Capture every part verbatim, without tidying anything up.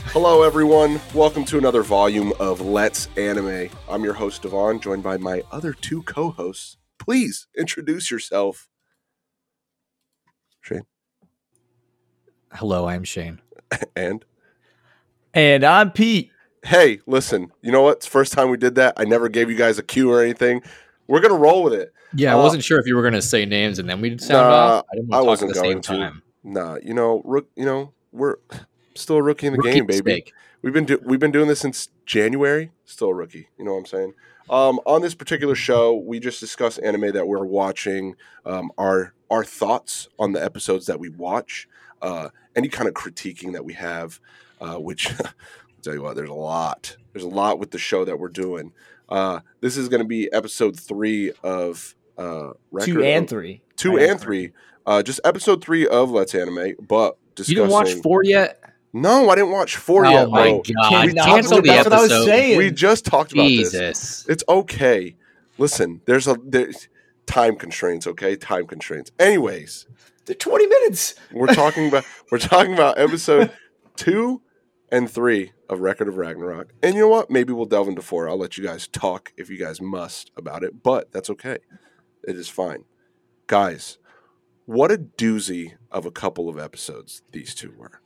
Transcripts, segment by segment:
Hello, everyone. Welcome to another volume of Let's Anime. I'm your host, Devon, joined by my other two co-hosts. Please introduce yourself. Shane. Hello, I'm Shane. And? And I'm Pete. Hey, listen, you know what? It's the first time we did that. I never gave you guys a cue or anything. We're going to roll with it. Yeah, I uh, wasn't sure if you were going to say names and then we'd sound nah, off. I didn't want to I talk wasn't at the going same to. time. Nah, you know, rook, you know, we're still a rookie in the Rookie game, baby. mistake. We've been do- we've been doing this since January. Still a rookie. You know what I'm saying? Um, on this particular show, we just discuss anime that we're watching, um, our our thoughts on the episodes that we watch, uh, any kind of critiquing that we have, uh, which I'll tell you what, there's a lot. There's a lot with the show that we're doing. Uh, this is going to be episode three of uh, two and of, three, two I and three. Uh, just episode three of Let's Anime, but discussing. You didn't watch four yet? No, I didn't watch four oh yet. Oh my bro. god! We Cancel the That's episode. what I was saying. We just talked about Jesus. this. It's okay. Listen, there's a there's time constraints. Okay, time constraints. Anyways, they're twenty minutes. We're talking about we're talking about episode two and three of Record of Ragnarok. And you know what? Maybe we'll delve into four. I'll let you guys talk if you guys must about it, but that's okay. It is fine, guys. What a doozy of a couple of episodes these two were.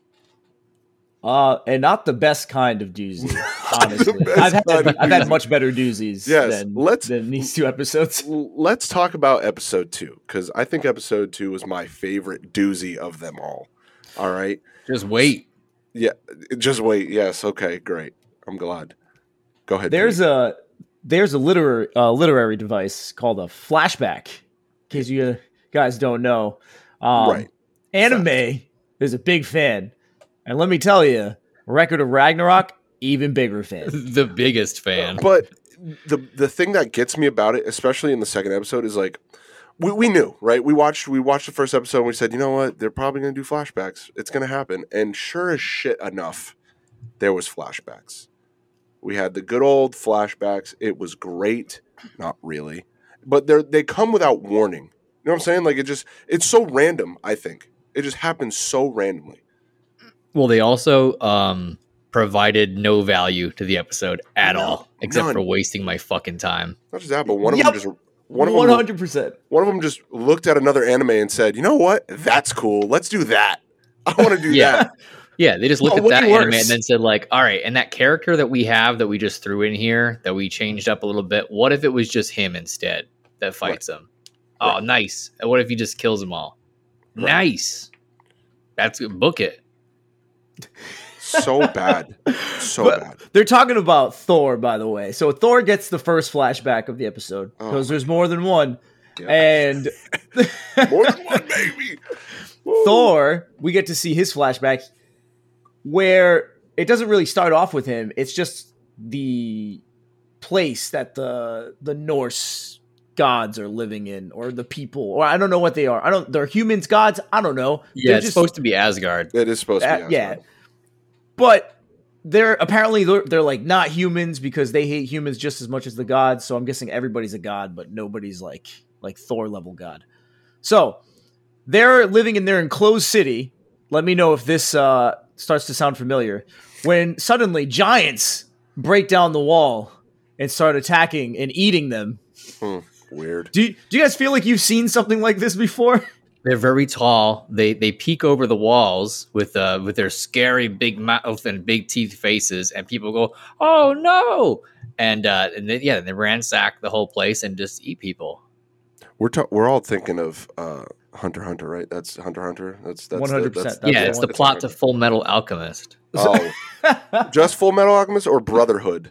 Uh, and not the best kind of doozy, honestly. I've had, I've had much better doozies yes, than, let's, than these two episodes. Let's talk about episode two, because I think episode two was my favorite doozy of them all. All right? Just wait. Yeah, just wait. Yes, okay, great. I'm glad. Go ahead. There's Pete. a there's a literary, uh, literary device called a flashback, in case you guys don't know. Um, right. Anime Fact. is a big fan. And let me tell you, Record of Ragnarok, even bigger fan. The biggest fan. But the the thing that gets me about it, especially in the second episode, is like we, we knew, right? We watched we watched the first episode and we said, you know what? They're probably going to do flashbacks. It's going to happen. And sure as shit enough, there was flashbacks. We had the good old flashbacks. It was great. Not really. But they they come without warning. You know what I'm saying? Like it just it's so random, I think. It just happens so randomly. Well, they also um, provided no value to the episode at no, all, except none. for wasting my fucking time. Not just that, but one of yep. them just one of them one hundred percent. One of them just looked at another anime and said, "You know what? That's cool. Let's do that. I want to do yeah. that." Yeah, they just looked oh, at that worse. anime and then said, like, all right, and that character that we have that we just threw in here, that we changed up a little bit, what if it was just him instead that fights right. him? Oh, right. Nice. And what if he just kills them all? Right. Nice. That's book it. So bad. So but bad. They're talking about Thor, by the way. So Thor gets the first flashback of the episode because oh there's more than one. Yeah. And more than one, baby. Thor, we get to see his flashback where it doesn't really start off with him. It's just the place that the the Norse gods are living in, or the people, or I don't know what they are. I don't. They're humans, gods. I don't know. Yeah, they're it's just, supposed to be Asgard. It is supposed to be Asgard. Yeah, but they're apparently they're, they're like not humans because they hate humans just as much as the gods. So I'm guessing everybody's a god, but nobody's like like Thor level god. So they're living in their enclosed city. Let me know if this uh, starts to sound familiar. When suddenly giants break down the wall and start attacking and eating them. Hmm. Weird. Do you, do you guys feel like you've seen something like this before? They're very tall. They they peek over the walls with uh with their scary big mouth and big teeth faces, and people go, "Oh no!" And uh, and then, yeah, they ransack the whole place and just eat people. We're ta- we're all thinking of uh, Hunter x Hunter, right? That's Hunter x Hunter. That's that's one hundred percent. The, that's, that's yeah, the it's one. the plot to Full Metal Alchemist. Oh, just Full Metal Alchemist or Brotherhood?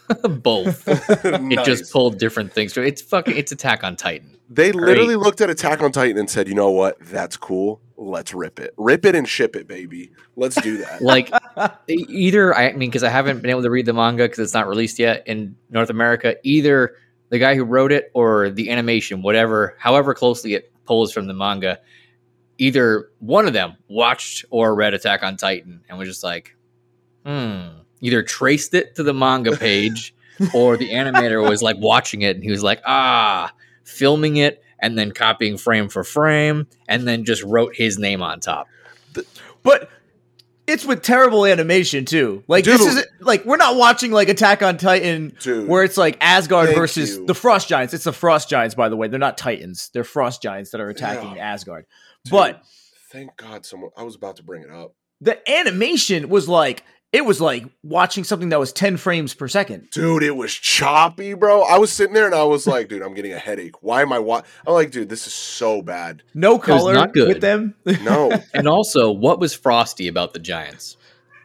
Both. Nice. It just pulled different things. It's fucking. It's Attack on Titan. They Great. literally looked at Attack on Titan and said, "You know what? That's cool. Let's rip it, rip it, and ship it, baby. Let's do that." Like either I mean, because I haven't been able to read the manga because it's not released yet in North America. Either the guy who wrote it or the animation, whatever, however closely it pulls from the manga, either one of them watched or read Attack on Titan and was just like, hmm. Either traced it to the manga page or the animator was like watching it and he was like, ah, filming it and then copying frame for frame and then just wrote his name on top. But it's with terrible animation too. Like Dude. this is like we're not watching like Attack on Titan Dude. where it's like Asgard Thank versus you. the Frost Giants. It's the Frost Giants, by the way. They're not Titans. They're Frost Giants that are attacking Yeah. Asgard. Dude, But thank God someone. I was about to bring it up. the animation was like it was like watching something that was ten frames per second. Dude, it was choppy, bro. I was sitting there and I was like, dude, I'm getting a headache. Why am I wa- I'm like, dude, this is so bad. No color not good. with them. No, And also, what was frosty about the Giants?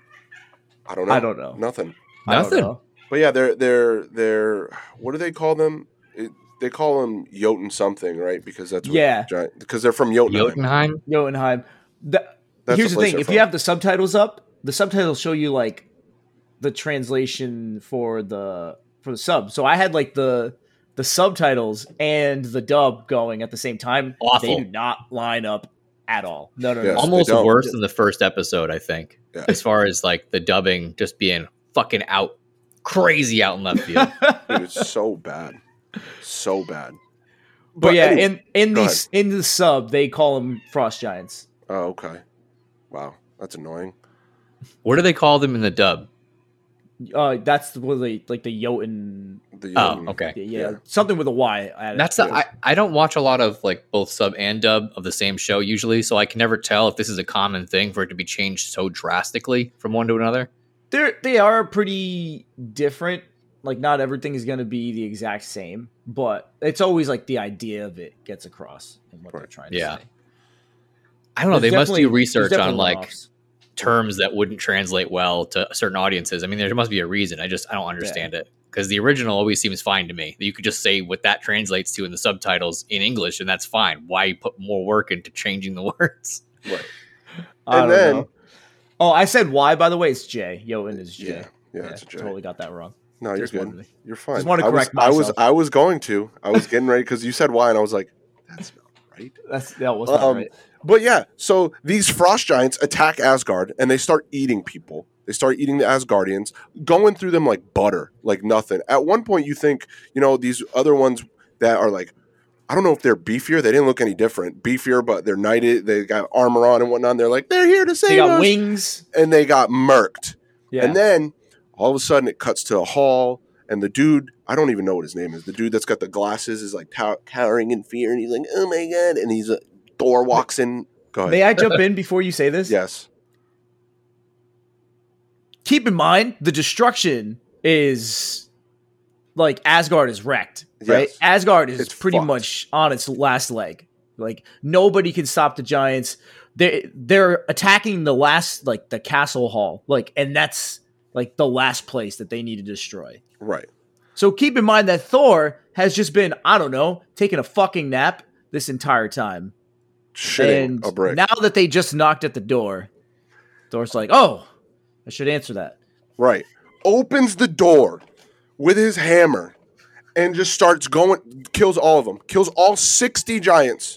I don't know. I don't know. Nothing. I don't Nothing. know. But yeah, they're they're they're what do they call them? It, they call them Jotun something, right? Because that's what Yeah. giant, because they're from Jotunheim. Jotunheim? Jotunheim. The, That's here's the the place thing: they're if from. you have the subtitles up, the subtitles show you like the translation for the for the sub. So I had like the the subtitles and the dub going at the same time. Awful. They do not line up at all. No, no, Yes. no. Almost they don't. worse than the first episode, I think. Yeah. As far as like the dubbing just being fucking out, crazy out in left field. Dude, it's so bad, so bad. But, yeah, anyway- in in go the in the sub, they call them Frost Giants. oh, okay, wow, that's annoying. What do they call them in the dub? Uh, that's what they like the Jotun. The Oh, Jotun- Yeah, okay. yeah, Yeah. something with a Y. added. That's the, Yeah. I, I don't watch a lot of like both sub and dub of the same show usually, so I can never tell if this is a common thing for it to be changed so drastically from one to another. They're they are pretty different. Like not everything is going to be the exact same, but it's always like the idea of it gets across and what they're Right. trying to Yeah. say. I don't know. There's They must definitely- do there's research definitely on like one-offs. terms that wouldn't translate well to certain audiences. I mean, there must be a reason. I just I don't understand it because the original always seems fine to me. You could just say what that translates to in the subtitles in English, and that's fine. Why put more work into changing the words? Right. I And don't then- know. Oh, I said Y, by the way. It's J. Jotun is J. Yeah, yeah, it's a J. Totally got that wrong. No, you're Just good. wanted to- You're fine. just wanted to I was- correct I was, myself. I was going to. I was getting ready because you said why, and I was like, that's not right. That's that was not Um, right. But yeah, so these frost giants attack Asgard and they start eating people. They start eating the Asgardians, going through them like butter, like nothing. At one point, you think, you know, these other ones that are like, I don't know if they're beefier. They didn't look any different. Beefier, but they're knighted. They got armor on and whatnot. And they're like, they're here to save They got us. wings. And they got murked. Yeah. And then all of a sudden it cuts to a hall. And the dude, I don't even know what his name is. The dude that's got the glasses is like tow- cowering in fear. And he's like, oh my God. And he's, uh, Thor walks in. Go ahead. May I jump in before you say this? Yes. Keep in mind the destruction is like Asgard is wrecked, right? Yes. Asgard is It's pretty fucked. much on its last leg. Like nobody can stop the giants. They they're attacking the last like the castle hall, like, and that's like the last place that they need to destroy. Right. So keep in mind that Thor has just been, I don't know, taking a fucking nap this entire time. Shitting and a brick. now that they just knocked at the door, Thor's like, oh, I should answer that. Right. Opens the door with his hammer and just starts going, kills all of them, kills all sixty giants.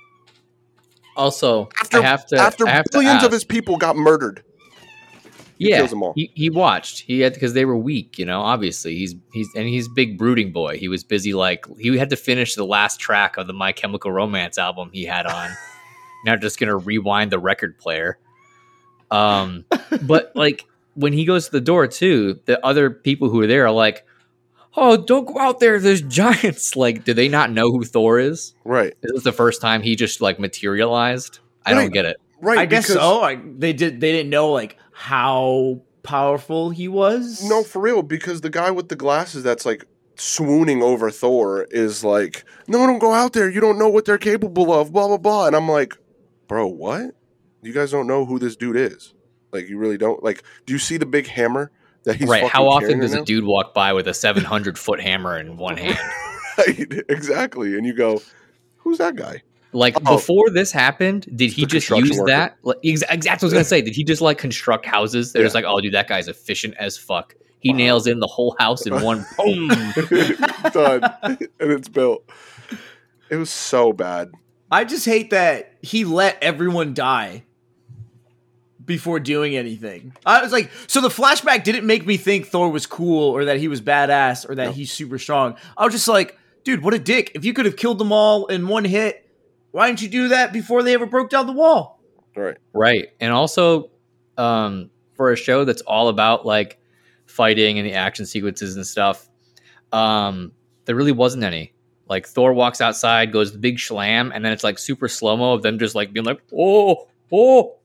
Also, After, I have to after I have to billions of ask- his people got murdered. yeah, kills them all. He, he watched. He had because they were weak. You know, obviously he's he's and he's big brooding boy. He was busy like he had to finish the last track of the My Chemical Romance album he had on. Not just gonna rewind the record player. Um, but like when he goes to the door too, the other people who are there are like, "Oh, don't go out there. There's giants." Like, do they not know who Thor is? Right. Is this the first time he just like materialized? I Right. don't get it. Right. I guess because- so. I, they did. They didn't know like how powerful he was. No, for real, because the guy with the glasses that's like swooning over Thor is like, no, don't go out there. You don't know what they're capable of, blah, blah, blah. And I'm like, bro, what? You guys don't know who this dude is. Like, you really don't. Like, do you see the big hammer that he's Right. fucking How often carrying does right a now? dude walk by with a seven hundred foot hammer in one hand? Right, exactly. And you go, who's that guy? Like Oh. before this happened, did he The just construction use worker. that? Like, ex- exactly what I was gonna say. Did he just like construct houses? They're just Yeah. like, oh, dude, that guy's efficient as fuck. He Wow. nails in the whole house in one boom. Done. And it's built. It was so bad. I just hate that he let everyone die before doing anything. I was like, so the flashback didn't make me think Thor was cool or that he was badass or that No. he's super strong. I was just like, dude, what a dick. If you could have killed them all in one hit, why didn't you do that before they ever broke down the wall? Right. Right. And also, um, for a show that's all about like fighting and the action sequences and stuff. Um, there really wasn't any. Like Thor walks outside, goes the big slam, and then it's like super slow mo of them just like being like, oh, oh,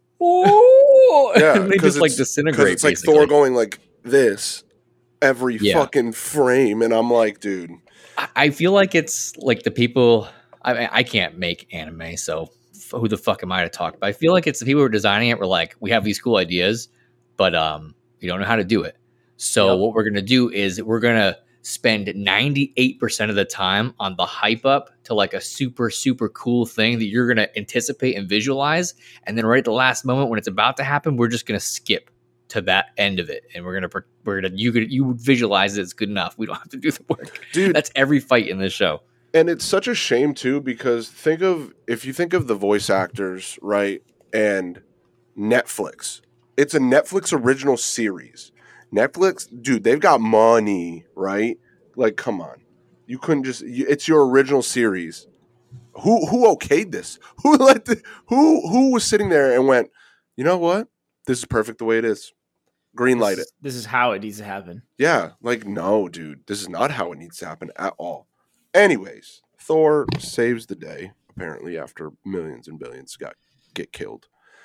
oh, Yeah, and they just like disintegrate. It's like basically. Thor going like this every Yeah. fucking frame, and I'm like, dude. I, I feel like it's like the people. I mean, I can't make anime, so f- who the fuck am I to talk? But I feel like it's the people who are designing it were like, we have these cool ideas, but um, we don't know how to do it. So Yep. what we're gonna do is we're gonna spend ninety-eight percent of the time on the hype up to like a super, super cool thing that you're going to anticipate and visualize. And then right at the last moment when it's about to happen, we're just going to skip to that end of it. And we're going to, we're going to, you could, you visualize it's good enough. We don't have to do the work. Dude. That's every fight in this show. And it's such a shame too, because think of, if you think of the voice actors, right? And Netflix, it's a Netflix original series. Netflix, dude, they've got money, right? Like, come on, you couldn't just. You, it's your original series. Who who okayed this? Who let the, who who was sitting there and went, you know what? This is perfect the way it is. Green light This, it. this is how it needs to happen. Yeah, like no, dude, this is not how it needs to happen at all. Anyways, Thor saves the day apparently after millions and billions got get killed,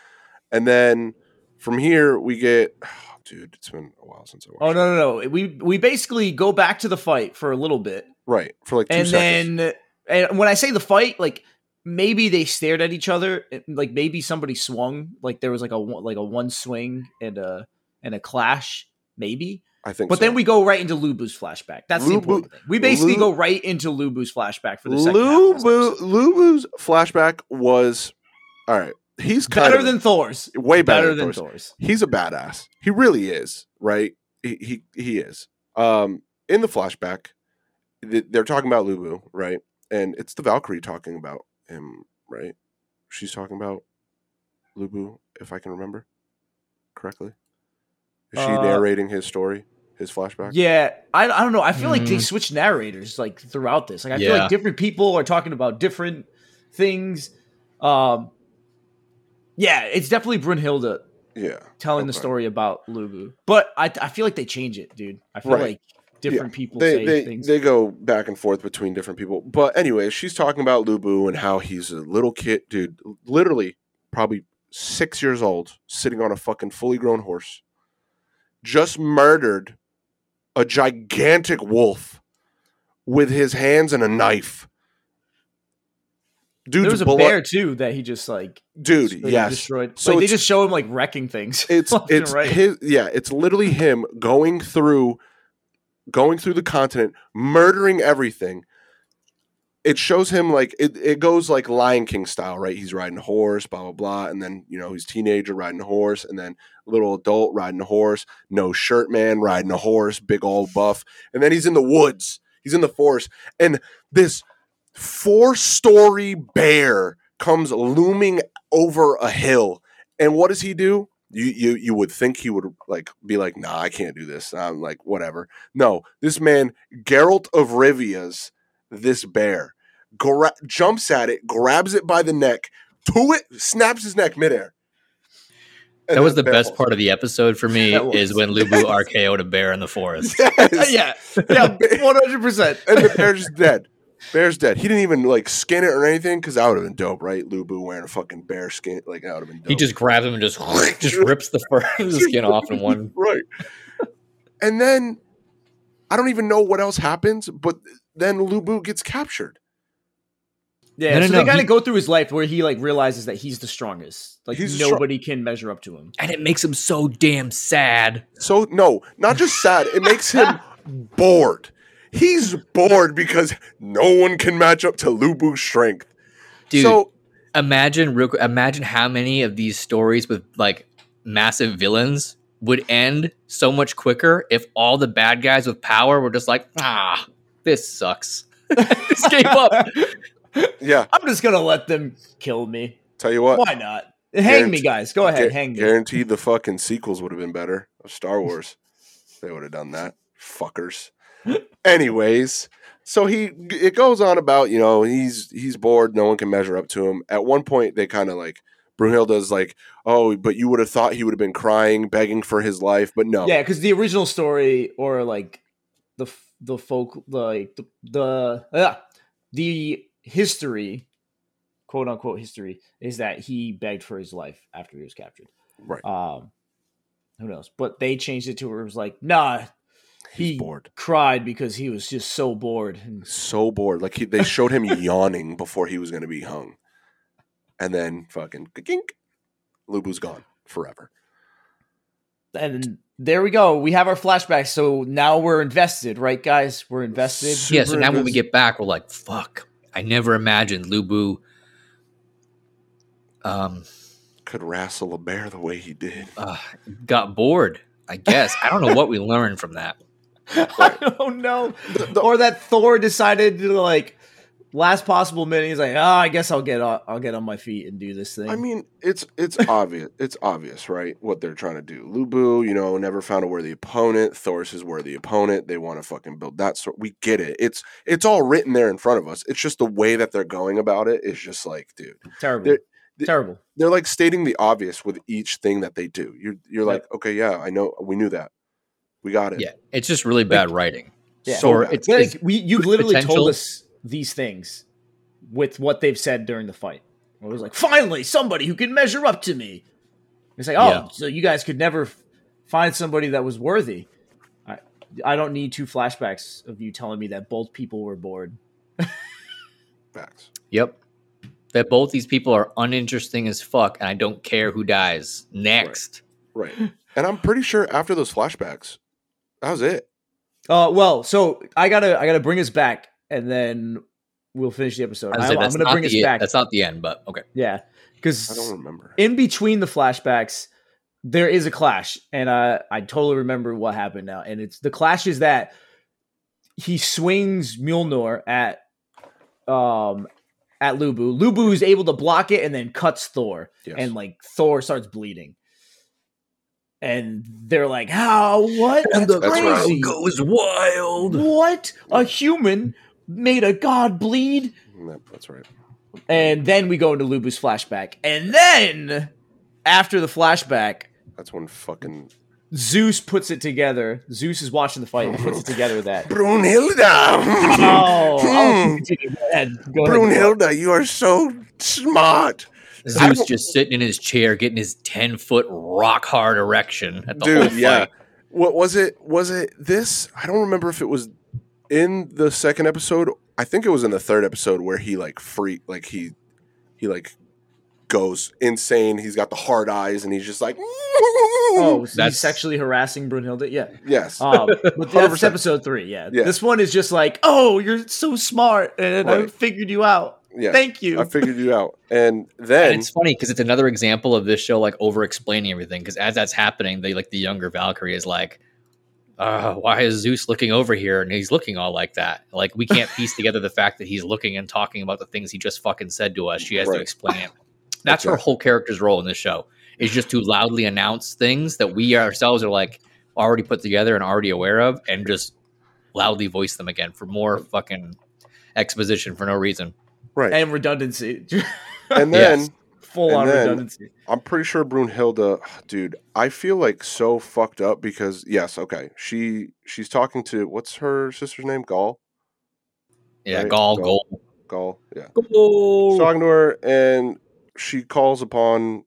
and then from here we get. Dude, it's been a while since I watched. Oh no, no, no! We we basically go back to the fight for a little bit, right? For like two and seconds. then, and when I say the fight, like maybe they stared at each other, like maybe somebody swung, like there was like a like a one swing and a and a clash, maybe. I think. But so. then we go right into Lubu's flashback. That's the Lubu- important thing. We basically Lu- go right into Lubu's flashback for the second half of this Lubu, episode. Lubu's flashback was all right. He's kind Better of than Thor's. way better, Better than, than Thor's. Thor's. He's a badass. He really is. Right? He he, he is. Um, in the flashback, th- they're talking about Lubu, right? And it's the Valkyrie talking about him, right? She's talking about Lubu, if I can remember correctly. Is she Uh, narrating his story, his flashback? Yeah, I, I don't know. I feel like they Mm. switch narrators like throughout this. Like I feel Yeah. like different people are talking about different things. Um, yeah, it's definitely Brunhilde Yeah. telling the Okay. story about Lubu, but I I feel like they change it, dude. I feel Right. like different people They say they, things. they go back and forth between different people. But anyway, she's talking about Lubu and how he's a little kid, dude, literally probably six years old, sitting on a fucking fully grown horse, just murdered a gigantic wolf with his hands and a knife. Dude's there was a blood- bear too that he just like dude. straight Yes, destroyed. So like they it's- just show him like wrecking things. it's left and it's right. his yeah. It's literally him going through, going through the continent, murdering everything. It shows him like it, it goes like Lion King style, right? He's riding a horse, blah blah blah, and then you know he's teenager riding a horse, and then little adult riding a horse, no shirt man riding a horse, big old buff, and then he's in the woods, he's in the forest, and this four story bear comes looming over a hill, and what does he do? You you you would think he would like be like, nah, I can't do this. I'm like, whatever. No, this man, Geralt of Rivia's this bear, gra- jumps at it, grabs it by the neck, to it, snaps his neck midair. And That was then the bear best falls. part of the episode for me That was. is when Lubu R K O'd a bear in the forest. Yes. yeah, yeah, one hundred percent. And the bear's just dead. Bear's dead. He didn't even like skin it or anything because that would have been dope, right? Lubu wearing a fucking bear skin, like that would have been dope. He just grabs him and just just rips the fur, the skin off in one. Right. And then I don't even know what else happens, but then Lubu gets captured. Yeah, No, no, so no, they kind he- of go through his life where he like realizes that he's the strongest. Like He's the stro- nobody can measure up to him. And it makes him so damn sad. So no, not just sad. It makes him bored. He's bored because no one can match up to Lubu's strength. Dude, So imagine real quick, imagine how many of these stories with like massive villains would end so much quicker if all the bad guys with power were just like, ah, this sucks. Just gave up. yeah, I'm just gonna let them kill me. tell you what. Why not? Hang Guarante- me, guys. Go ahead, gu- hang me. Guaranteed the fucking sequels would have been better of Star Wars. They would have done that. Fuckers. Anyways, so he it goes on about, you know, he's he's bored, no one can measure up to him. At one point they kind of like Brunhilde's like, oh, but you would have thought he would have been crying, begging for his life, but no. Yeah, because the original story, or like the the folk, like the the, uh, the history, quote unquote history, is that he begged for his life after he was captured. Right. Um, who knows? But they changed it to where it was like, nah, He's he bored. cried because he was just so bored. And So bored. Like he, they showed him yawning before he was going to be hung. And then fucking kink, Lubu's gone forever. and there we go. We have our flashbacks. So now we're invested, right, guys? We're invested. Super Yeah, so now when we invested. get back, we're like, fuck. I never imagined Lubu um, Could wrestle a bear the way he did. uh, got bored, I guess. I don't know what we learned from that. I don't know. The- the- Or that Thor decided to like last possible minute. He's like, oh, I guess I'll get on, I'll get on my feet and do this thing. I mean, it's it's obvious. It's obvious, right? What they're trying to do. Lubu, you know, never found a worthy opponent. Thor's his worthy opponent. They want to fucking build that sort. We get it. It's it's all written there in front of us. It's just the way that they're going about it is just like, dude, terrible, they're- they- terrible. they're like stating the obvious with each thing that they do. You're you're Yep. like, okay, yeah, I know, we knew that, we got it. Yeah, it's just really bad writing. Yeah. So Or bad. it's, Like, it's we, you've with literally potential. told us these things with what they've said during the fight. It was like, finally, somebody who can measure up to me. It's like, oh, Yeah. so you guys could never f- find somebody that was worthy. I, I don't need two flashbacks of you telling me that both people were bored. Facts. Yep. That both these people are uninteresting as fuck, and I don't care who dies next. Right. And I'm pretty sure after those flashbacks, that was it. Uh, well, so I gotta, I gotta bring us back, and then we'll finish the episode. I was I'm, like, I'm that's gonna not bring us the- back. That's not the end, but okay. Yeah, I because don't remember. in between the flashbacks, there is a clash, and uh, I totally remember what happened now. And it's the clash is that he swings Mjolnir at um at Lubu. Lubu is able to block it and then cuts Thor, Yes. and like Thor starts bleeding. And they're like, "How? What? And That's the right. crazy! goes wild. What? A human made a god bleed?" Yeah, that's right. And then we go into Lubu's flashback, and then after the flashback, That's when fucking Zeus puts it together. Zeus is watching the fight and puts it together that. Brunhilde. Oh, Hmm. I'll continue. Go ahead. Go ahead. Brunhilde, you are so smart. I Zeus don't- just sitting in his chair, getting his ten foot rock hard erection at the whole Dude, yeah. fight. What was it? Was it this? I don't remember if it was in the second episode. I think it was in the third episode where he like freak, like he, he like goes insane. He's got the hard eyes and he's just like, Oh, so he's That's- sexually harassing Brunhilde? Yeah. yes. Um, but one hundred that's percent. episode three, yeah. Yeah. This one is just like, oh, you're so smart, and I Right. figured you out. Yeah. Thank you. I figured you out. And then And it's funny because it's another example of this show like over explaining everything. Because as that's happening, they like the younger Valkyrie is like, uh, "Why is Zeus looking over here and he's looking all like that?" Like we can't piece together the fact that he's looking and talking about the things he just fucking said to us. She has Right. to explain it. That's her Exactly. whole character's role in this show is just to loudly announce things that we ourselves are like already put together and already aware of, and just loudly voice them again for more fucking exposition for no reason. right. And redundancy. And then Yes. Full on And then- redundancy. I'm pretty sure Brunhilde, dude, I feel like so fucked up because yes, okay. She she's talking to what's her sister's name? Gaul? Yeah, Right. Gaul, Gaul. Gaul. Gaul, yeah. Gaul. She's talking to her and she calls upon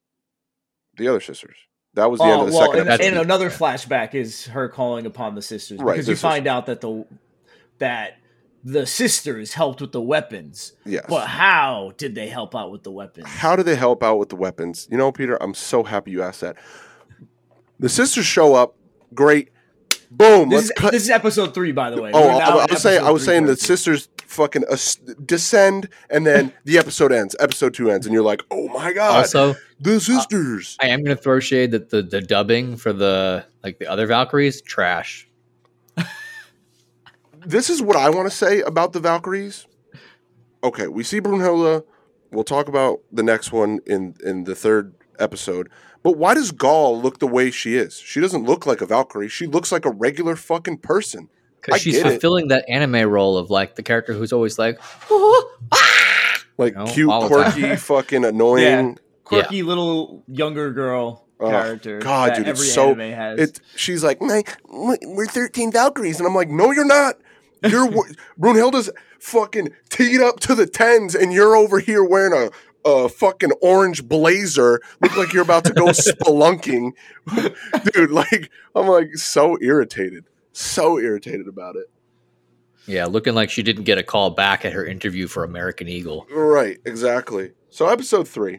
the other sisters. That was the end Oh, of the well, second and, episode. and another flashback is her calling upon the sisters Right, because the you find out that the that the sisters helped with the weapons. Yes. But how did they help out with the weapons? How do they help out with the weapons? You know, Peter, I'm so happy you asked that. The sisters show up, great. Boom. This let's is, cut. this is episode three, by the way. Oh, We're I, now I in was saying, I episode was three, saying the part two. sisters fucking as- descend, and then the episode ends. Episode two ends, and you're like, oh my god, Also, the sisters. I am going to throw shade that the, the dubbing for the like the other Valkyries trash. This is what I want to say about the Valkyries. Okay, we see Brunhilde. We'll talk about the next one in in the third episode. But why does Gaul look the way she is? She doesn't look like a Valkyrie. She looks like a regular fucking person. I Because she's get it. fulfilling that anime role of like the character who's always like, Like You know, cute, all the time. quirky, fucking annoying. quirky yeah. little younger girl oh, character. God, that dude, every it's so. anime has. It, she's like, we're thirteen Valkyries, and I'm like, no, you're not. You're Brunhilde's fucking teed up to the tens, and you're over here wearing a. A fucking orange blazer, look like you're about to go spelunking, dude. Like I'm like so irritated, so irritated about it. Yeah, looking like she didn't get a call back at her interview for American Eagle. Right, exactly. So episode three.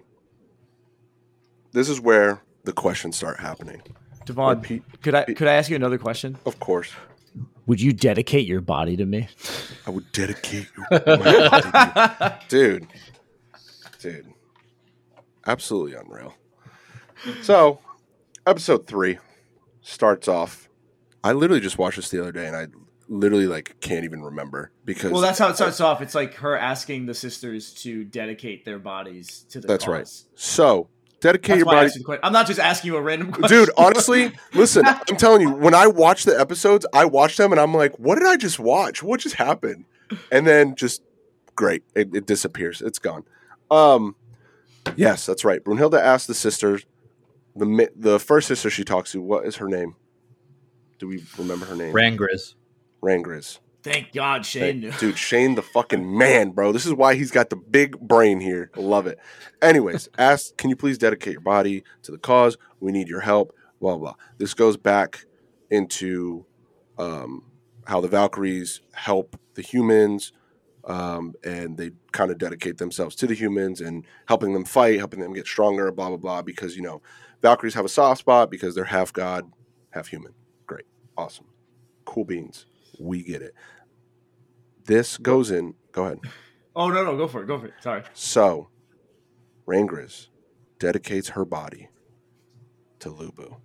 This is where the questions start happening. Devon, Pete, could I Pete, could I ask you another question? Of course. Would you dedicate your body to me? I would dedicate your body to you. Dude. Dude, absolutely unreal. So, episode three starts off. I literally just watched this the other day, and I literally like can't even remember because. Well, that's how it starts off. It's like her asking the sisters to dedicate their bodies to the. That's cause. right. So, dedicate that's your body. I'm not just asking you a random question, dude. Honestly, listen, I'm telling you, when I watch the episodes, I watch them, and I'm like, "What did I just watch? What just happened?" And then just great, it, it disappears. It's gone. Um, yes, that's right. Brunhilde asked the sisters, the the first sister she talks to, what is her name? Do we remember her name? Rangriz. Rangriz. Thank God Shane knew. Dude, Shane the fucking man, bro. This is why he's got the big brain here. I love it. Anyways, ask, can you please dedicate your body to the cause? We need your help. Blah, blah. This goes back into um, how the Valkyries help the humans. Um, and they kind of dedicate themselves to the humans and helping them fight, helping them get stronger, blah, blah, blah. Because, you know, Valkyries have a soft spot because they're half god, half human. Great. Awesome. Cool beans. We get it. This goes in. Go ahead. Oh, no, no. Go for it. Go for it. Sorry. So, Rangriz dedicates her body to Lubu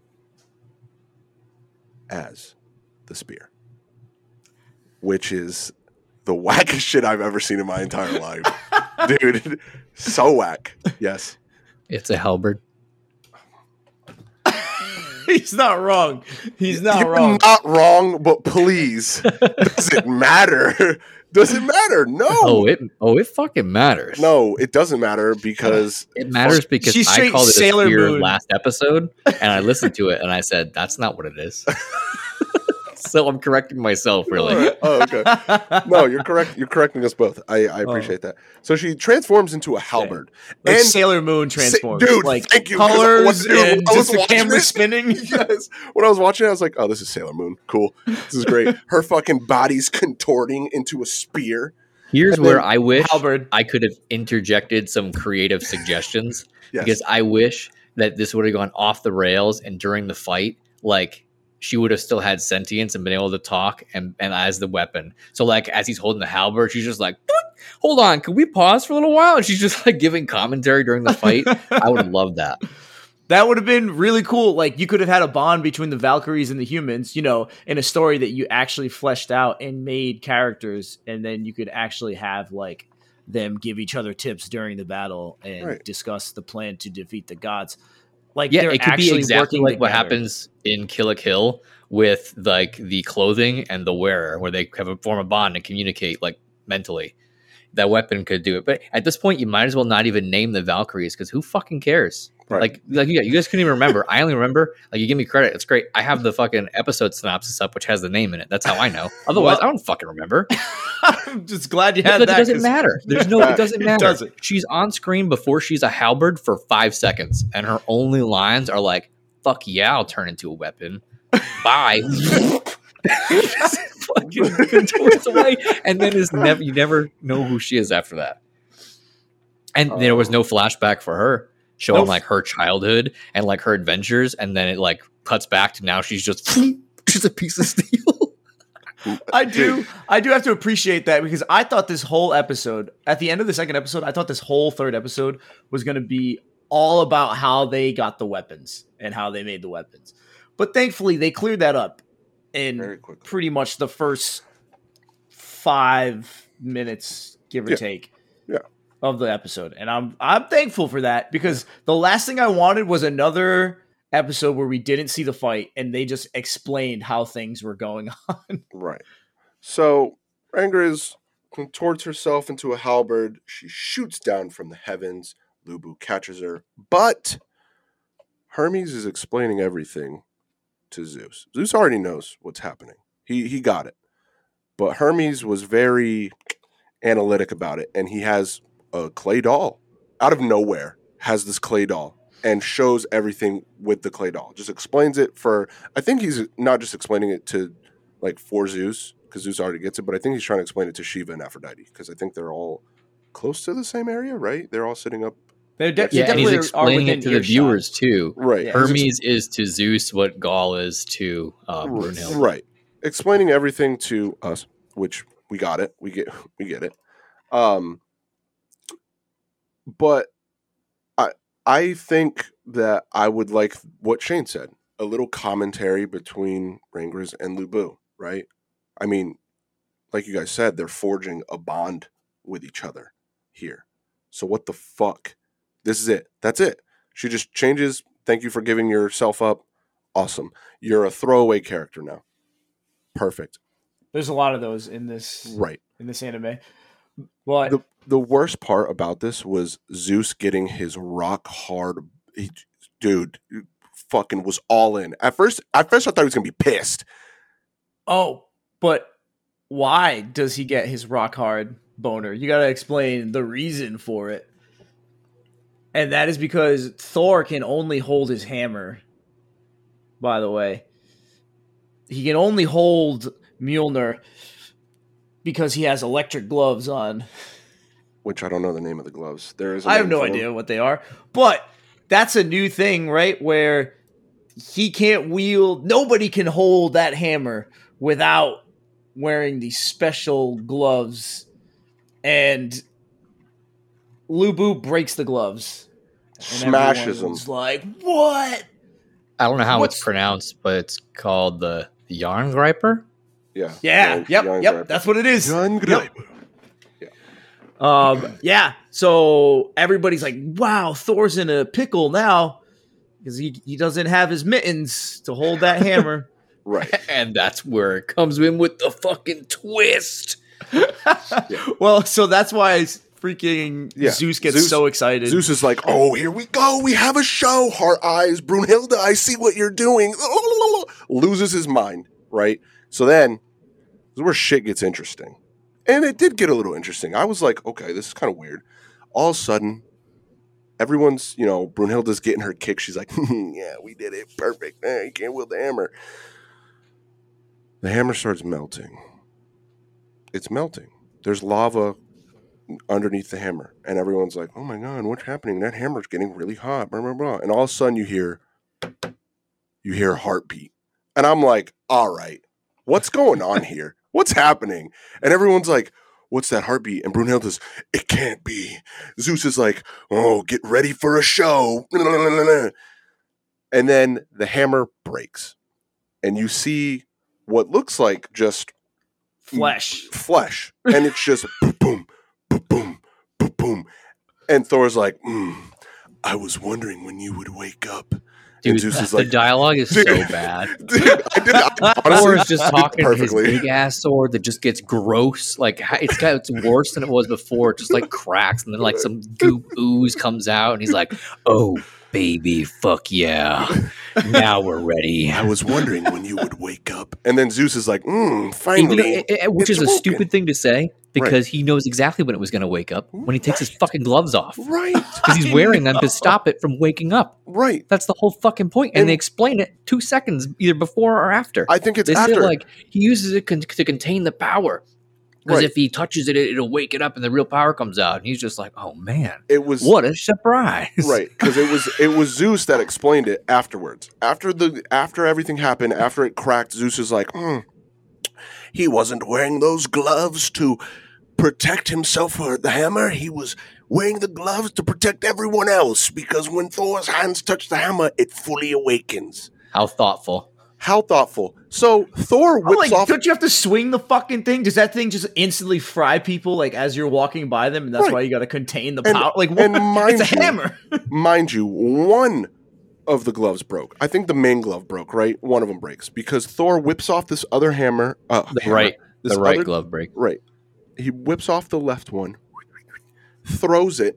as the spear, which is the wackest shit I've ever seen in my entire life. Dude, so whack. Yes. It's a halberd. He's not wrong. He's not You're wrong. Not wrong, but please. Does it matter? Does it matter? No. Oh, it oh it fucking matters. No, it doesn't matter because it matters because She's I called it Sailor a spear Moon. last episode, and I listened to it, and I said that's not what it is. So I'm correcting myself, really. Right. Oh, okay. No, you're correct. You're correcting us both. I, I appreciate oh. that. So she transforms into a halberd. Like and Sailor Moon transforms. Sa- dude, like thank you. Colors I, dude, and I was just the camera it. spinning. Yes. When I was watching it, I was like, oh, this is Sailor Moon. Cool. This is great. Her fucking body's contorting into a spear. Here's and where I wish halberd. I could have interjected some creative suggestions. Yes. Because I wish that this would have gone off the rails, and during the fight, like, she would have still had sentience and been able to talk and, and as the weapon. So like as he's holding the halberd, she's just like, hold on, can we pause for a little while? And she's just like giving commentary during the fight. I would have loved that. That would have been really cool. Like you could have had a bond between the Valkyries and the humans, you know, in a story that you actually fleshed out and made characters. And then you could actually have like them give each other tips during the battle and right. discuss the plan to defeat the gods. Like yeah, it could be exactly like together. What happens in Kill la Kill with like the clothing and the wearer, where they have a form of bond and communicate like mentally. That weapon could do it, but at this point, you might as well not even name the Valkyries because who fucking cares? Right. Like, like yeah, you guys couldn't even remember. I only remember like you give me credit. It's great. I have the fucking episode synopsis up, which has the name in it. That's how I know. Otherwise, well, I don't fucking remember. I'm just glad you had because that. It doesn't matter. There's no. It doesn't matter. It doesn't. She's on screen before she's a halberd for five seconds, and her only lines are like, "Fuck yeah, I'll turn into a weapon." Bye. Fucking contorts away, and then is never. You never know who she is after that. And uh, there was no flashback for her showing nope. like her childhood and like her adventures, and then it like cuts back to now she's just she's a piece of steel. I do I do have to appreciate that because I thought this whole episode, at the end of the second episode, I thought this whole third episode was going to be all about how they got the weapons and how they made the weapons. But thankfully, they cleared that up in pretty much the first five minutes, give or yeah. take, yeah. of the episode. And I'm I'm thankful for that because the last thing I wanted was another episode where we didn't see the fight and they just explained how things were going on. Right. So Rangriz contorts herself into a halberd. She shoots down from the heavens, Lubu catches her, but Hermes is explaining everything to Zeus. Zeus already knows what's happening. He he got it. But Hermes was very analytic about it, and he has a clay doll out of nowhere, has this clay doll and shows everything with the clay doll. Just explains it for, I think he's not just explaining it to like for Zeus, because Zeus already gets it, but I think he's trying to explain it to Shiva and Aphrodite, because I think they're all close to the same area, right? They're all sitting up. They're de- Yeah, and he's explaining it to the earshot. viewers too. Right. Yeah. Hermes is to Zeus what Gaul is to uh, Brunhild. Right. Explaining everything to us, which we got it. We get we get it. Um, but I I think that I would like what Shane said, a little commentary between Rangers and Lubu, right? I mean, like you guys said, they're forging a bond with each other here. So what the fuck? This is it. That's it. She just changes. Thank you for giving yourself up. Awesome. You're a throwaway character now. Perfect. There's a lot of those in this Right. in this anime. But The the worst part about this was Zeus getting his rock hard. He, dude, fucking was all in. At first, at first I thought he was gonna be pissed. oh, but why does he get his rock hard boner? You got to explain the reason for it. And that is because Thor can only hold his hammer. By the way, he can only hold Mjolnir because he has electric gloves on. Which I don't know the name of the gloves. There is. a I have name no for them. idea what they are, but that's a new thing, right? Where he can't wield, nobody can hold that hammer without wearing these special gloves. And Lubu breaks the gloves. And Smashes them. everyone's like, what? I don't know how What's- it's pronounced, but it's called the, the Yarn Griper. Yeah. Yeah, Young- yep, young yep, Griper. that's what it is. Young Yep. Griper. Um, yeah, so everybody's like, wow, Thor's in a pickle now because he, he doesn't have his mittens to hold that hammer. Right. And that's where it comes in with the fucking twist. Well, so that's why it's freaking Yeah, Zeus gets Zeus- so excited. Zeus is like, oh, here we go. We have a show. Heart eyes, Brunhilde, I see what you're doing. Loses his mind, right? So then, this is where shit gets interesting. And it did get a little interesting. I was like, okay, this is kind of weird. All of a sudden, everyone's, you know, Brunhilde's getting her kick. She's like, yeah, we did it. Perfect. Eh, you can't wield the hammer. The hammer starts melting. It's melting. There's lava underneath the hammer. And everyone's like, oh my God, what's happening? That hammer's getting really hot. Blah, blah, blah. And all of a sudden you hear, you hear a heartbeat. And I'm like, all right, what's going on here? What's happening? And everyone's like, what's that heartbeat? And Brunhilde's, it can't be. Zeus is like, oh, get ready for a show. And then the hammer breaks. And you see what looks like just Flesh. flesh. And it's just boom, boom, boom, boom, boom, boom. And Thor's like, mm, I was wondering when you would wake up. Dude, and Zeus is the like, dialogue is Dude. so bad. dude, I did I, honestly, Thor is just I did talking his perfectly. big ass sword that just gets gross. Like ha- it's got it's worse than it was before. It just like cracks and then like some goop ooze comes out and he's like, "Oh baby, fuck yeah, now we're ready." I was wondering when you would wake up. And then Zeus is like, mm, finally. You know, it- it- which it's is a woken. stupid thing to say because he knows exactly when it was going to wake up when he takes his fucking gloves off Right. because he's wearing them to stop it from waking up. Right. That's the whole fucking point. And, And- they explain it two seconds either before or after. I think it's They after. say like he uses it con- to contain the power because Right. if he touches it, it, it'll wake it up and the real power comes out. And he's just like, "Oh man, it was what a surprise!" right because it was it was Zeus that explained it afterwards. After the after everything happened, after it cracked, Zeus is like, mm, he wasn't wearing those gloves to protect himself for the hammer. He was wearing the gloves to protect everyone else because when Thor's hands touch the hammer, it fully awakens. How thoughtful. How thoughtful. So Thor I'm whips like, off. don't you have to swing the fucking thing? Does that thing just instantly fry people like as you're walking by them, and that's Right. why you got to contain the And- power? Like, what? and mind It's a you- hammer. Mind you, one of the gloves broke. I think the main glove broke, right? One of them breaks because Thor whips off this other hammer. Uh, The hammer, right, this the right other- glove break. Right. He whips off the left one, throws it.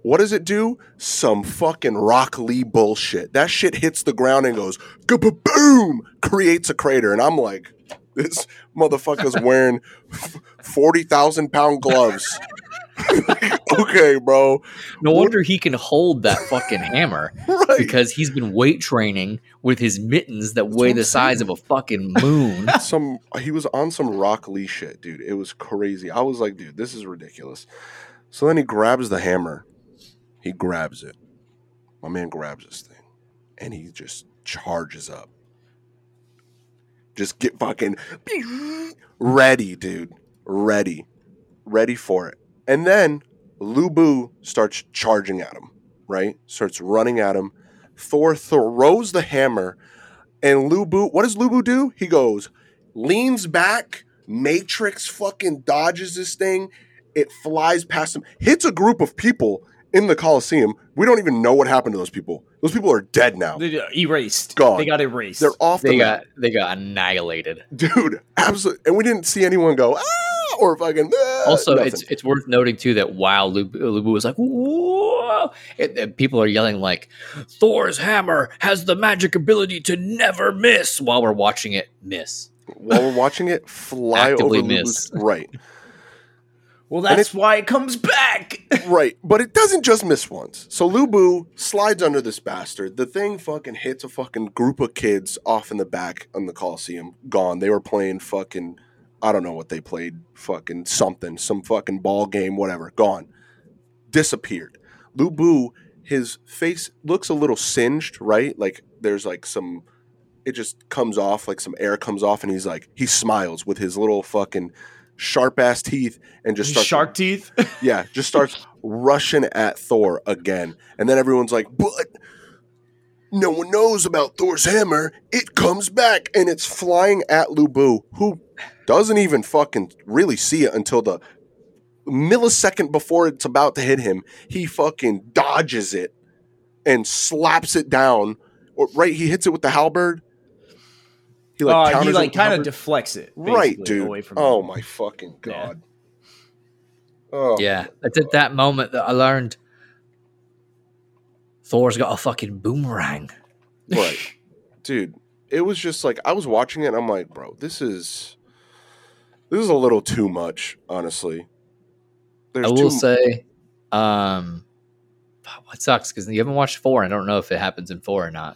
What does it do? Some fucking Rock Lee bullshit. That shit hits the ground and goes, boom, creates a crater. And I'm like, this motherfucker's wearing forty thousand pound gloves. Okay, bro. No wonder he can hold that fucking hammer. Right. Because he's been weight training with his mittens that That's weigh what the I'm size saying. of a fucking moon. Some he was on some Rock Lee shit, dude. It was crazy. I was like, dude, this is ridiculous. So then he grabs the hammer. He grabs it. My man grabs this thing. And he just charges up. Just get fucking ready, dude. Ready. Ready for it. And then Lu Bu starts charging at him, right? Starts running at him. Thor throws the hammer. And Lu Bu, what does Lu Bu do? He goes, leans back, Matrix fucking dodges this thing. It flies past him, hits a group of people in the Coliseum. We don't even know what happened to those people. Those people are dead now. They got erased. Gone. They got erased. They're off the They map. got they got annihilated. Dude, absolutely. And we didn't see anyone go, ah, or fucking, ah, Also, nothing. it's it's worth noting too that while Lubu, Lubu was like, "Whoa," it, it- people are yelling like, "Thor's hammer has the magic ability to never miss." While we're watching it miss, While we're watching it fly Actively over miss. Lubu's, right. well, that's why it comes back. Right, but it doesn't just miss once. So Lu Bu slides under this bastard. The thing fucking hits a fucking group of kids off in the back on the Coliseum. Gone. They were playing fucking, I don't know what they played. Fucking something, some fucking ball game, whatever. Gone. Disappeared. Lu Bu, his face looks a little singed, right? Like there's like some, it just comes off, like some air comes off, and he's like, he smiles with his little fucking sharp ass teeth and just starts Shark teeth. yeah, just starts rushing at Thor again. And then everyone's like, but no one knows about Thor's hammer. It comes back and it's flying at Lu Bu, who doesn't even fucking really see it until the millisecond before it's about to hit him. He fucking dodges it and slaps it down. Or right, he hits it with the halberd. He like, Uh, he counters it like with the kind of halberd. deflects it. Right, basically, dude. Away from Oh him. my fucking Yeah. god. Oh. yeah, it's at that moment that I learned Thor's got a fucking boomerang. Right. Dude, it was just like I was watching it and I'm like, bro, this is this is a little too much, honestly. There's I will too say, um, what sucks because you haven't watched four. And I don't know if it happens in four or not.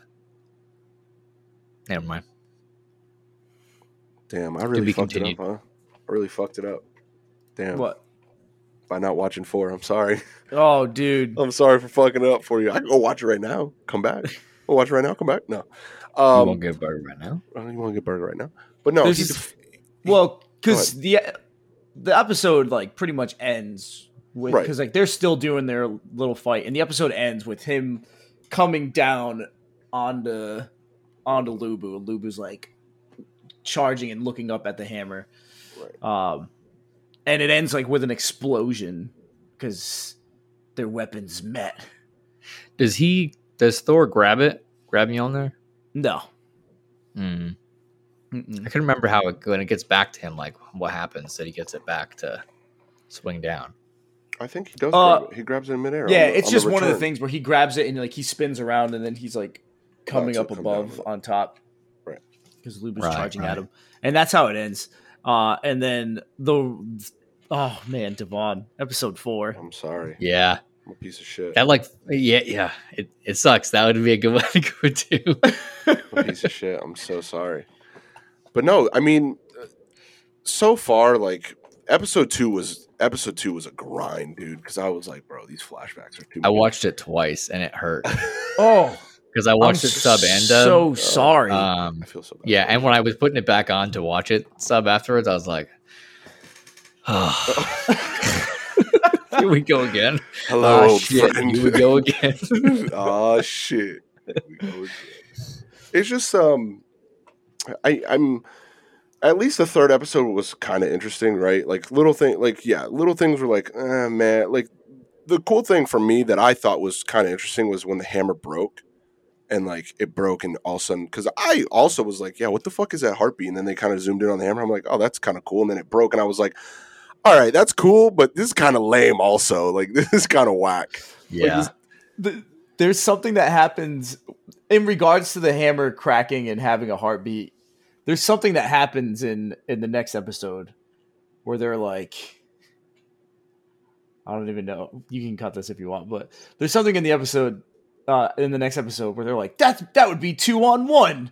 Never mind. damn, I really be fucked continued. it up, huh? I really fucked it up. Damn. What? By not watching four. I'm sorry. Oh, dude. I'm sorry for fucking it up for you. I can go watch it right now. Come back. Go watch it right now. Come back. No. You Um, won't get a burger right now. oh, you want to get burger right now? But no, There's he this- def- Well, Go because the the episode like pretty much ends with Right. because like they're still doing their little fight, and the episode ends with him coming down onto onto Lubu. And Lubu's like charging and looking up at the hammer. Right. Um, and it ends like with an explosion because their weapons met. Does he? Does Thor grab it? Grab me on there? No. Mm. Mm-mm. I can remember how it, when it gets back to him, like what happens that he gets it back to swing down. I think he does. Uh, grab it. He grabs it in midair. Yeah, on the- it's on just one of the return. things where he grabs it and like he spins around and then he's like coming to up come above down with it. on top. Right. Because Lubu's Right, charging right. at him. And that's how it ends. Uh and then the oh man, Devon, episode four. I'm sorry. Yeah, I'm a piece of shit. that like yeah yeah it, it sucks. That would be a good one to go to. I'm a piece of shit. I'm so sorry. But no, I mean, so far, like episode two was episode two was a grind, dude. Because I was like, bro, these flashbacks are too. I much. watched it twice and it hurt Oh, because I watched I'm it sub and dub. so sorry. um, I feel so bad. yeah, and when I was putting it back on to watch it sub afterwards, I was like, oh. Here we go again. Hello, Ah, old shit, friend. Here we go again. oh shit. Here we go again. It's just um, I I'm. At least the third episode was kind of interesting, right? Like little thing, like yeah, little things were like, eh, man. Like the cool thing for me that I thought was kind of interesting was when the hammer broke, and like it broke, and all of a sudden, because I also was like, yeah, what the fuck is that heartbeat? And then they kind of zoomed in on the hammer. I'm like, oh, that's kind of cool. And then it broke, and I was like, all right, that's cool, but this is kind of lame. Also, like this is kind of whack. Yeah. Like, the, there's something that happens in regards to the hammer cracking and having a heartbeat. There's something that happens in in the next episode where they're like, I don't even know. You can cut this if you want, but there's something in the episode, uh, in the next episode, where they're like, "That's that would be two on one.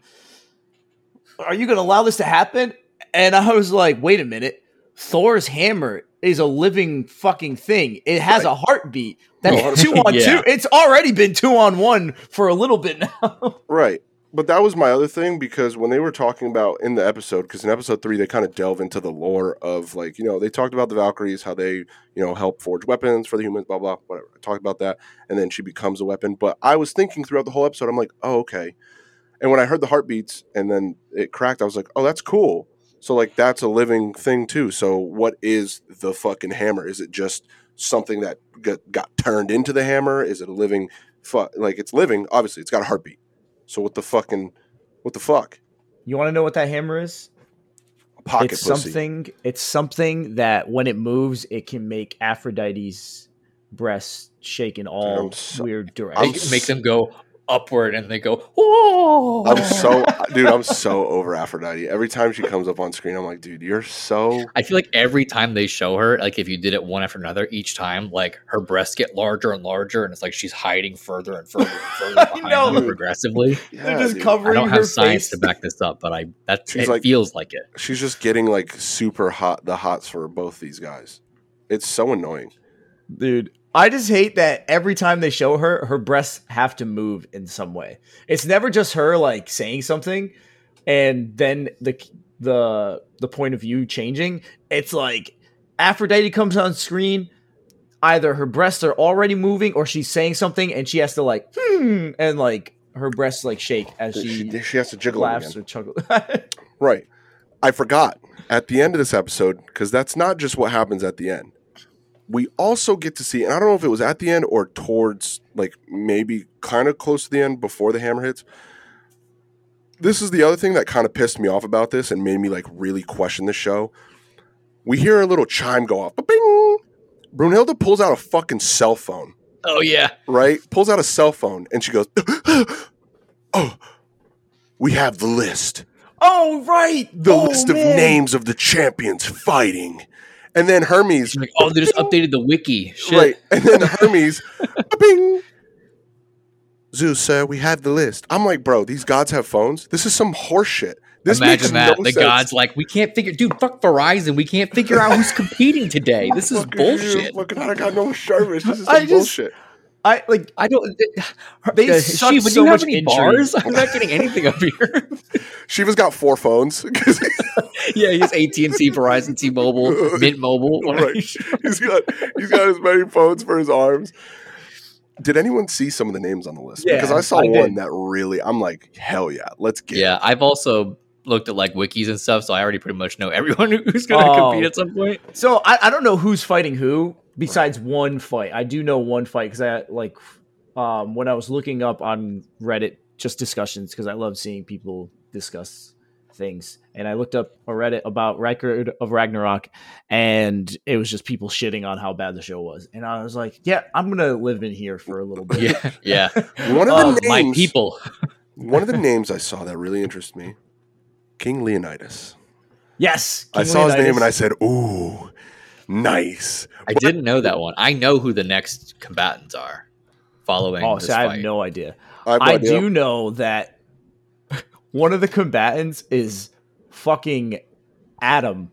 Are you going to allow this to happen?" And I was like, "Wait a minute. Thor's hammer is a living fucking thing. It has Right. a heartbeat. That's No, two on yeah. two. It's already been two on one for a little bit now." Right. But that was my other thing, because when they were talking about in the episode, because in episode three, they kind of delve into the lore of, like, you know, they talked about the Valkyries, how they, you know, help forge weapons for the humans, blah, blah, whatever. I talked about that. And then she becomes a weapon. But I was thinking throughout the whole episode, I'm like, oh, okay. And when I heard the heartbeats and then it cracked, I was like, oh, that's cool. So, like, that's a living thing, too. So what is the fucking hammer? Is it just something that got, got turned into the hammer? Is it a living, fu- like, it's living. Obviously, it's got a heartbeat. So what the fucking, what the fuck? You want to know what that hammer is? A pocket It's pussy. something. It's something that when it moves, it can make Aphrodite's breasts shake in all I'm so- weird I'm directions. Make, make them go upward and they go, whoa. I'm so, dude, I'm so over Aphrodite. Every time she comes up on screen, I'm like, dude, you're so. I feel like every time they show her, like if you did it one after another, each time, like her breasts get larger and larger, and it's like she's hiding further and further and further I behind know. them progressively. Yeah, They're just dude. I covering don't her have science face. to back this up, but I that She's it like- feels like it. She's just getting like super hot, the hots for both these guys. It's so annoying. Dude, I just hate that every time they show her, her breasts have to move in some way. It's never just her like saying something and then the the the point of view changing. It's like Aphrodite comes on screen, either her breasts are already moving or she's saying something and she has to like hmm and like her breasts like shake as she, She, she has to jiggle them laughs again. or chuckles. Right. I forgot at the end of this episode, because that's not just what happens at the end. We also get to see, and I don't know if it was at the end or towards, like, maybe kind of close to the end before the hammer hits. This is the other thing that kind of pissed me off about this and made me, like, really question the show. We hear a little chime go off. Bing! Brunhilde pulls out a fucking cell phone, Oh yeah. right? Pulls out a cell phone, and she goes, oh, we have the list. Oh right. The Oh, list of man. names of the champions fighting. And then Hermes, She's like, oh, they just updated the wiki. Shit. right? And then Hermes, bing. Zeus, sir, we have the list. I'm like, bro, these gods have phones. This is some horse shit. This makes Imagine that. no the sense. gods like, we can't figure dude, fuck Verizon. We can't figure out who's competing today. This is Fucking bullshit. Fucking, I got no service. This is I some just- bullshit. I like I don't They uh, suck Shiva, do so you have much any intrigue. bars? I'm not getting anything up here. Shiva's got four phones. Yeah, he has A T and T, Verizon, T-Mobile, Mint Mobile. Right. He's got he's got as many phones for his arms. Did anyone see some of the names on the list? Yeah, because I saw I one did. that really, I'm like, hell yeah, let's get Yeah, it. I've also looked at like wikis and stuff, so I already pretty much know everyone who's going to Oh. compete at some point. So I, I don't know who's fighting who besides one fight. I do know one fight because I like um, when I was looking up on Reddit just discussions because I love seeing people discuss things, and I looked up a Reddit about Record of Ragnarok, and it was just people shitting on how bad the show was, and I was like, yeah, I'm gonna live in here for a little bit. Yeah, yeah. One of Uh, the my names, people. one of the names I saw that really interested me, King Leonidas. Yes, I King saw his Leonidas. name and I said, ooh, nice. I didn't know that one. I know who the next combatants are following Oh, this see, I have fight. no idea. I, have no I idea. do know that one of the combatants is fucking Adam.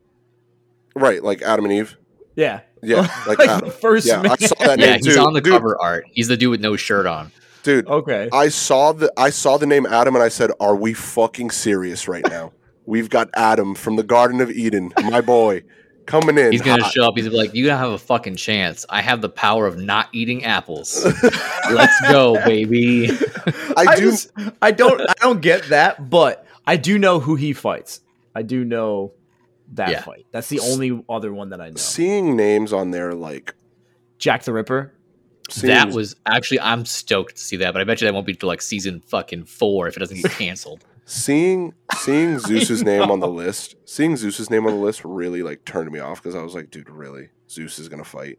Right, like Adam and Eve. Yeah. Yeah, like, Like Adam. the first Yeah, I man. saw that Yeah, name he's too. on the Dude, cover art. He's the dude with no shirt on. Dude, Okay. I saw the I saw the name Adam and I said, "Are we fucking serious right now? We've got Adam from the Garden of Eden, my boy, coming in. He's gonna hot." show up. He's gonna be like, "You don't have a fucking chance. I have the power of not eating apples. Let's go, baby." I I, do. just, I don't I don't get that, but I do know who he fights. I do know that Yeah. fight. That's the only other one that I know. Seeing names on there like Jack the Ripper. seeing, That was actually, I'm stoked to see that, but I bet you that won't be till like season fucking four if it doesn't get canceled. seeing seeing Zeus's name on the list. Seeing Zeus's name on the list really like turned me off because I was like, dude, really, Zeus is gonna fight.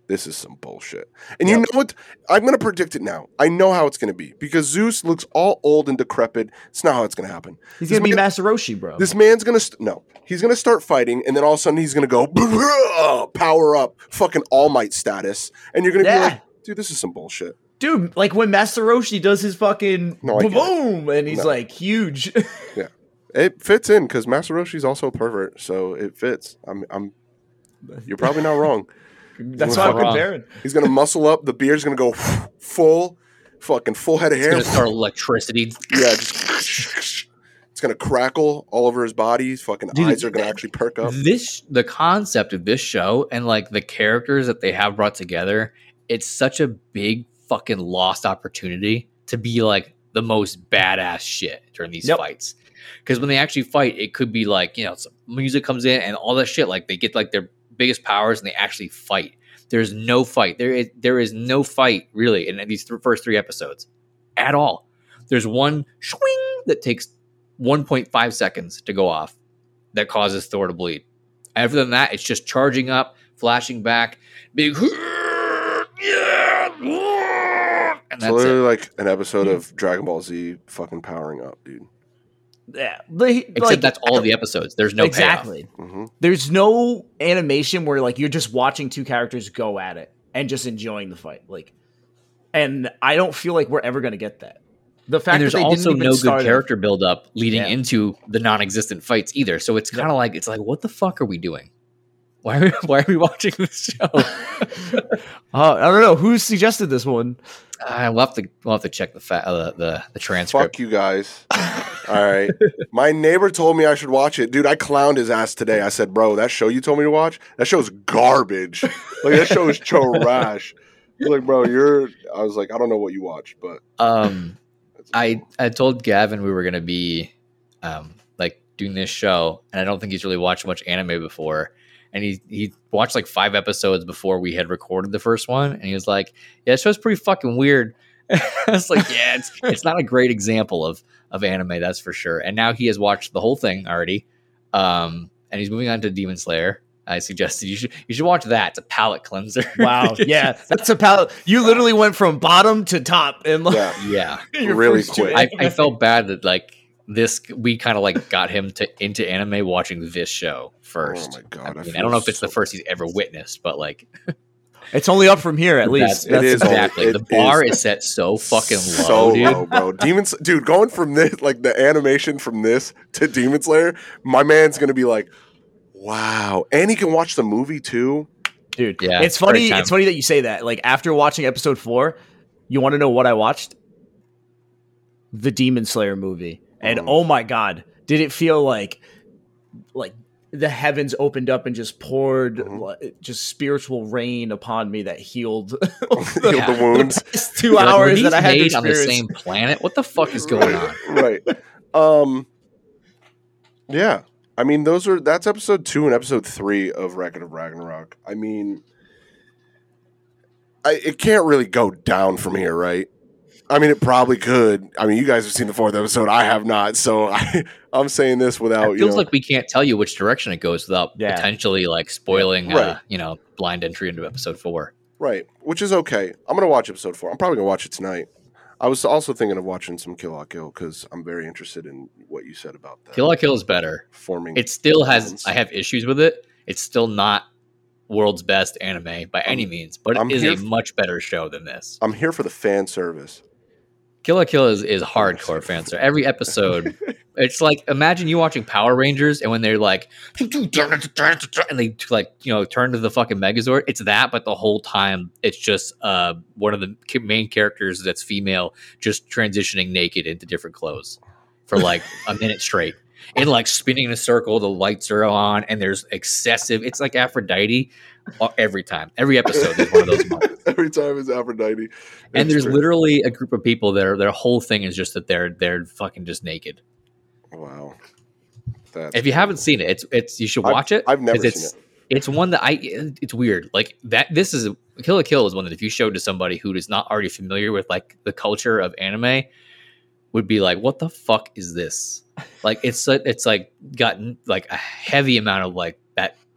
this is some bullshit. And Yep. you know what? I'm going to predict it now. I know how it's going to be because Zeus looks all old and decrepit. It's not how it's going to happen. He's This gonna be man- Master Roshi, bro. This man's going to, st- no, he's going to start fighting and then all of a sudden he's going to go power up, fucking All Might status. And you're going to Yeah. be like, dude, this is some bullshit. Dude, like when Master Roshi does his fucking No, I get it. boom, and he's No. like huge. It fits in because Master Roshi's also a pervert, so it fits. I'm, I'm. You're probably not wrong. That's You're why I'm wrong. comparing. He's gonna muscle up. The beard's gonna go full, fucking full head of It's hair. gonna start electricity. Yeah, just it's gonna crackle all over his body. His fucking Dude, eyes are gonna actually perk up. This the concept of this show and like the characters that they have brought together. It's such a big fucking lost opportunity to be like the most badass shit during these Yep. fights. Because when they actually fight, it could be like, you know, some music comes in and all that shit. Like they get like their biggest powers and they actually fight. There's no fight. There is there is no fight really in these th- first three episodes at all. There's one swing that takes one point five seconds to go off that causes Thor to bleed. Other than that, it's just charging up, flashing back, big, yeah, and It's that's literally it. like an episode of Dragon Ball Z fucking powering up, dude. Yeah, they, Except like, that's all the episodes. There's no exactly. hmm There's no animation where like you're just watching two characters go at it and just enjoying the fight. Like, and I don't feel like we're ever gonna get that. The fact And there's that they also didn't even no start good it- character build up leading Yeah. into the non-existent fights either. So it's kind of like it's like, what the fuck are we doing? Why are we, why are we watching this show? Uh, I don't know who suggested this one. uh, we'll have to we'll have to check the fa- uh, the the transcript. Fuck you guys. All right. My neighbor told me I should watch it. Dude, I clowned his ass today. I said, bro, that show you told me to watch, that show's garbage. Like, that show is trash. He's like, bro, you're. I was like, I don't know what you watched, but. Um, That's I I told Gavin we were gonna be um like doing this show, and I don't think he's really watched much anime before. And he he watched like five episodes before we had recorded the first one, and he was like, "Yeah, this show's pretty fucking weird." I was like, "Yeah, it's it's not a great example of of anime, that's for sure." And now he has watched the whole thing already, um, and he's moving on to Demon Slayer. I suggested you should you should watch that. It's a palate cleanser. Wow, yeah, that's a palette. You literally went from bottom to top in like Yeah. yeah. your really first two quick. I, anime. I felt bad that like this we kind of like got him to into anime watching this show first. Oh my God, I I, mean, I feel don't know if it's so the first he's ever witnessed, but like It's only up from here at that's, least. It that's is all- exactly it the bar is is set so fucking low, so dude. low, bro. Demons, dude, going from this, like the animation from this to Demon Slayer, my man's gonna be like, wow. And he can watch the movie too. Dude, Yeah, it's great funny. time. It's funny that you say that. Like after watching episode four, you want to know what I watched? The Demon Slayer movie, and Mhm. oh my god, did it feel like like the heavens opened up and just poured Mhm. like, just spiritual rain upon me that healed Heal Yeah. the wounds. past two You're like, were hours these that I had to made on the experience. same planet. What the fuck is going on? Right. Um. Yeah. I mean, those are that's episode two and episode three of Record of Ragnarok. I mean, I, it can't really go down from here, right? I mean, it probably could. I mean, you guys have seen the fourth episode. I have not, so I, I'm saying this without. It you feels know, like we can't tell you which direction it goes without Yeah. potentially like spoiling, Right. uh, you know, blind entry into episode four. right, which is okay. I'm gonna watch episode four. I'm probably gonna watch it tonight. I was also thinking of watching some Kill la Kill because I'm very interested in what you said about that. Kill la Kill is better. forming. It still has. bonds. I have issues with it. It's still not world's best anime by any means, but I'm it is here a f- much better show than this. I'm here for the fan service. Kill la Kill is, is hardcore fan service. Every episode, it's like imagine you watching Power Rangers and when they're like, and they like you know turn to the fucking Megazord. It's that, but the whole time it's just uh one of the ca- main characters that's female just transitioning naked into different clothes for like a minute straight. And like spinning in a circle, the lights are on, and there's excessive. It's like Aphrodite uh, every time, every episode. There's one of those moments. Every time it's Aphrodite. And It's there's true. literally a group of people that are their whole thing is just that they're they're fucking just naked. Wow. That's If you haven't seen it, it's it's you should I've- watch it. I've never 'cause it's, seen It's one that I it's weird. Like that this is Kill la Kill is one that if you showed to somebody who is not already familiar with like the culture of anime would be like, what the fuck is this? Like it's it's like gotten like a heavy amount of like that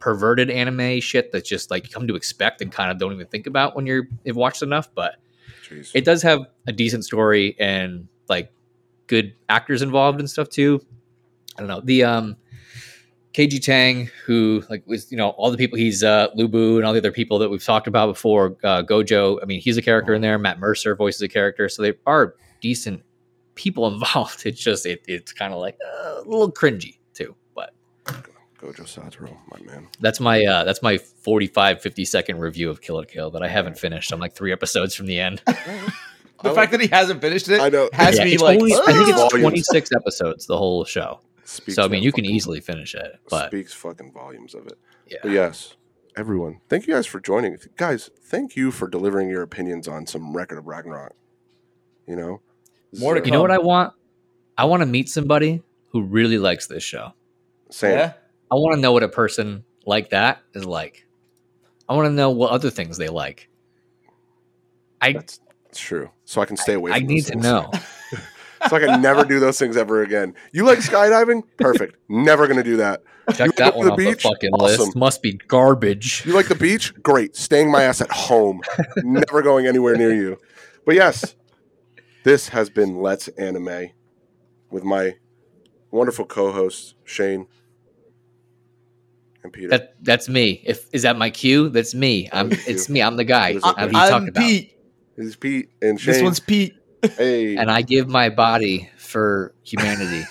perverted anime shit that's just like you come to expect and kind of don't even think about when you're you've watched enough. But Jeez. it does have a decent story and like good actors involved and stuff too. I don't know the um K G Tang, who like was you know all the people he's uh Lubu and all the other people that we've talked about before. Uh, Gojo, I mean he's a character in there. Matt Mercer voices a character, so they are decent people involved. It's just it, it's kind of like uh, a little cringy too, but Gojo Satoru, my man. that's my uh, that's my forty-five, fifty second review of Kill la Kill that I haven't finished. I'm like three episodes from the end. The I fact that he hasn't finished it I know. has Yeah, me it's like, only- I think it's Volumes. twenty-six episodes the whole show. Speaks So I mean, that you can fucking- easily finish it, but speaks fucking volumes of it. yeah. But yes, everyone, thank you guys for joining. Guys, thank you for delivering your opinions on some Record of Ragnarok. You know, This More to is, uh, You know what I want? I want to meet somebody who really likes this show. Same. yeah. I want to know what a person like that is like. I want to know what other things they like. I That's, that's true. So I can stay away. I From need those to things. know. So I can never do those things ever again. You like skydiving? Perfect. Never gonna do that. Check You that go to one the off beach? the fucking Awesome. list. Must be garbage. You like the beach? Great. Staying my ass at home. Never going anywhere near you. But yes, this has been Let's Anime with my wonderful co-hosts Shane and Peter. That that's me. If is that my cue? That's me. I'm. That is you. It's me. I'm the guy. That is I'm, okay. who you I'm talking about. Pete. This is Pete and Shane. This one's Pete. hey. And I give my body for humanity.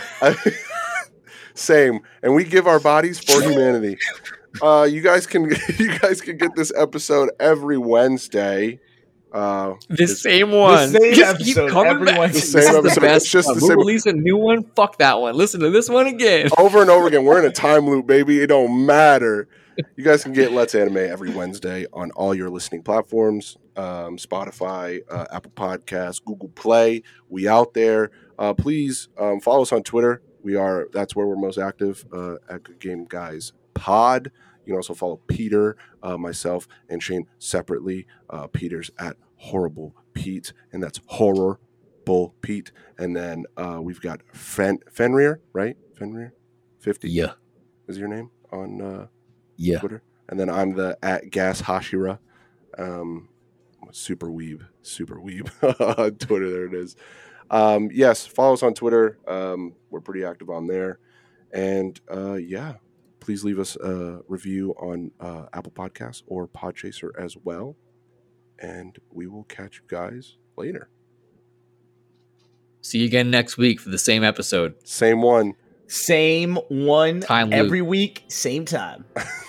Same, and we give our bodies for humanity. Uh, you guys can you guys can get this episode every Wednesday. Uh, The it's same one. same Just keep episode coming every back. Wednesday. The same This is episode. the best It's just one. the We'll same- release a new one. Fuck that one. Listen to this one again. over and over again. We're in a time loop, baby. It don't matter. You guys can get Let's Anime every Wednesday on all your listening platforms: um, Spotify, uh, Apple Podcasts, Google Play. We out there. Uh, please um, follow us on Twitter. We are that's where we're most active uh, at Good Game Guys Pod. You can also follow Peter, uh, myself, and Shane separately. Uh, Peter's at Horrible Pete, and that's Horror Bull Pete. And then uh, we've got Fen- Fenrir, right? Fenrir fifty Yeah. is your name on uh, Yeah. Twitter. And then I'm the at Gas Hashira. Um, super weeb, super weeb on Twitter. There it is. Um, yes, follow us on Twitter. Um, we're pretty active on there. And uh, yeah, please leave us a review on uh, Apple Podcasts or Podchaser as well. And we will catch you guys later. See you again next week for the same episode. Same one. Same one Time loop. every week, same time.